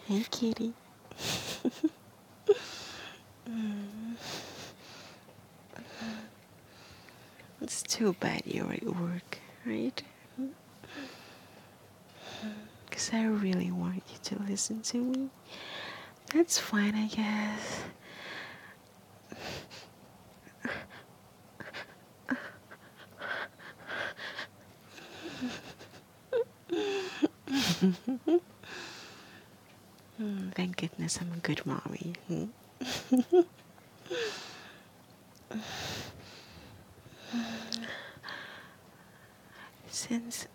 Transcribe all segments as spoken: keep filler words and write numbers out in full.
Hey, kitty. Mm, it's too bad you're at work, right? Because I really want you to listen to me. That's fine, I guess. Mm, thank goodness I'm a good mommy. Hmm? Since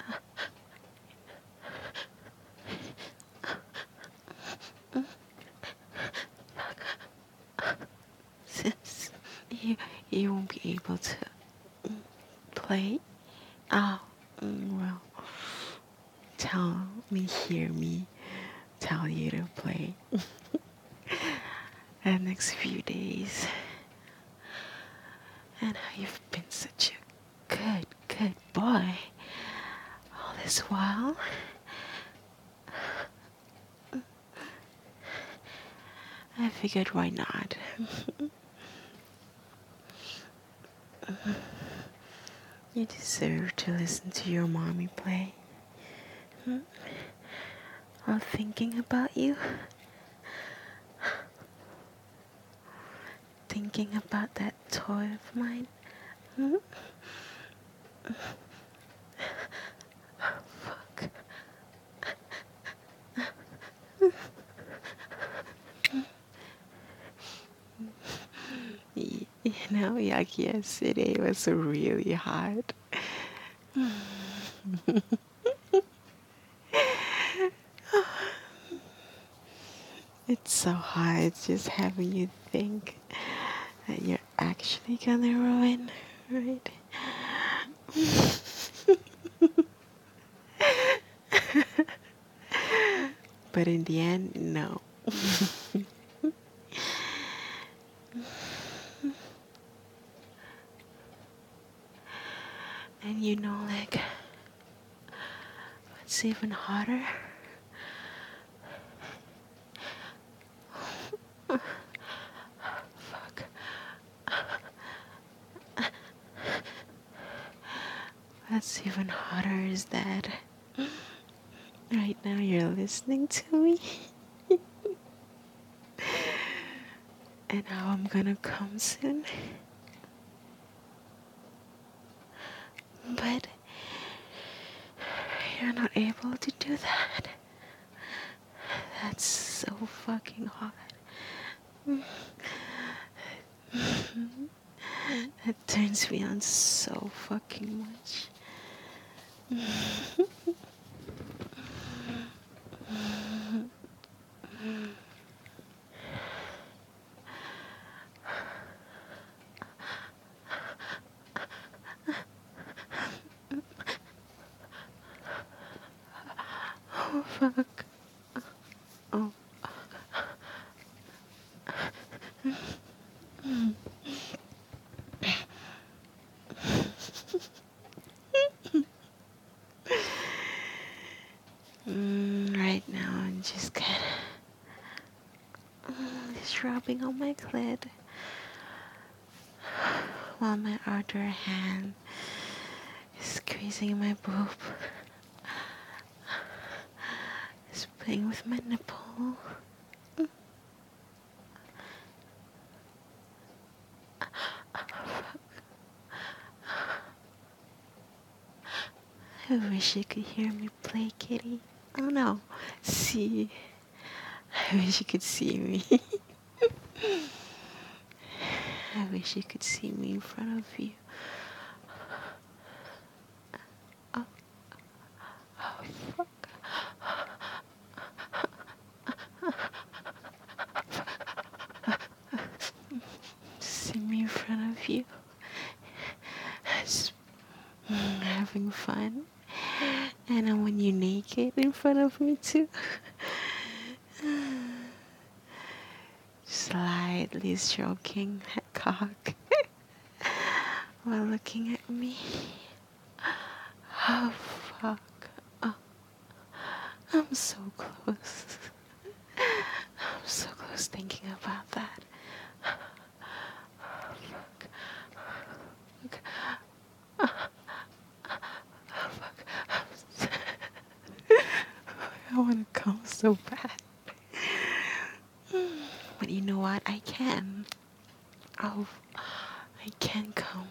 since you you won't be able to play, oh, mm, well, tell me, hear me, tell you to play the next few days. And how you've been such a good, good boy all this while. I figured why not? You deserve to listen to your mommy play. Hmm? While thinking about you, thinking about that toy of mine. Hmm? Fuck. Y- You know, like yesterday was really hot. It's so hard just having you think that you're actually gonna ruin, right? But in the end, no. And you know, like, what's even hotter? Fuck. What's even hotter is that right now you're listening to me and how I'm gonna come soon. But you're not able to do that. That's so fucking hot. That turns me on so fucking much. Oh fuck. Oh. Mm, right now I'm just kinda mm, just rubbing on my clit while my other hand is squeezing my boob. Is playing with my nipple. I wish you could hear me play, kitty. Oh no, see. I wish you could see me. I wish you could see me in front of you. Oh, oh fuck. See me in front of you. Just mm, having fun. And I want you naked in front of me too. Slightly stroking that cock while looking at me. Oh fuck. Oh, I'm so close. was thinking about that. Fuck. Fuck. I want to come so bad. But you know what? I can. Oh, I can come.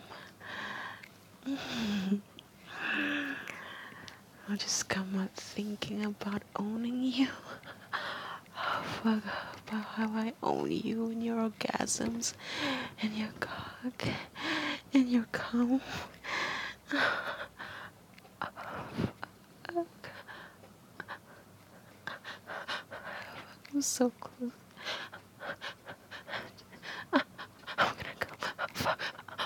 I'll just come up thinking about owning you. Oh, fuck. About how I own you and your orgasms and your cock and your cum. I'm so close. I'm gonna come. Fuck.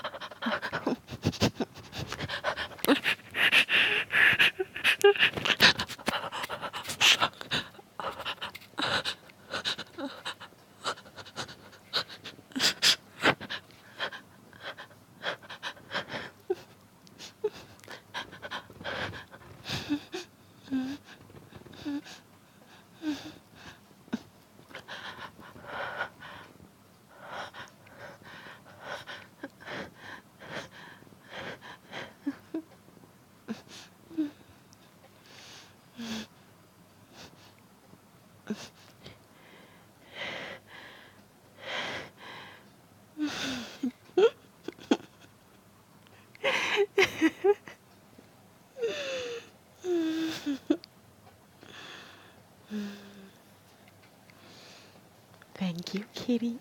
Thank you, kitty.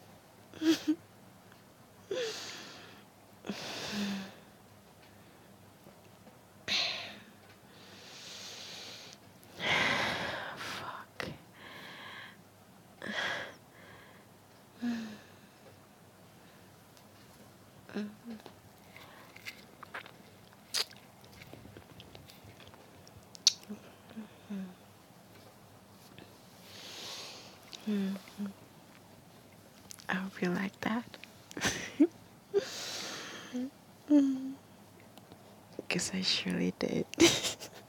Fuck. I hope you like that. Because I surely did.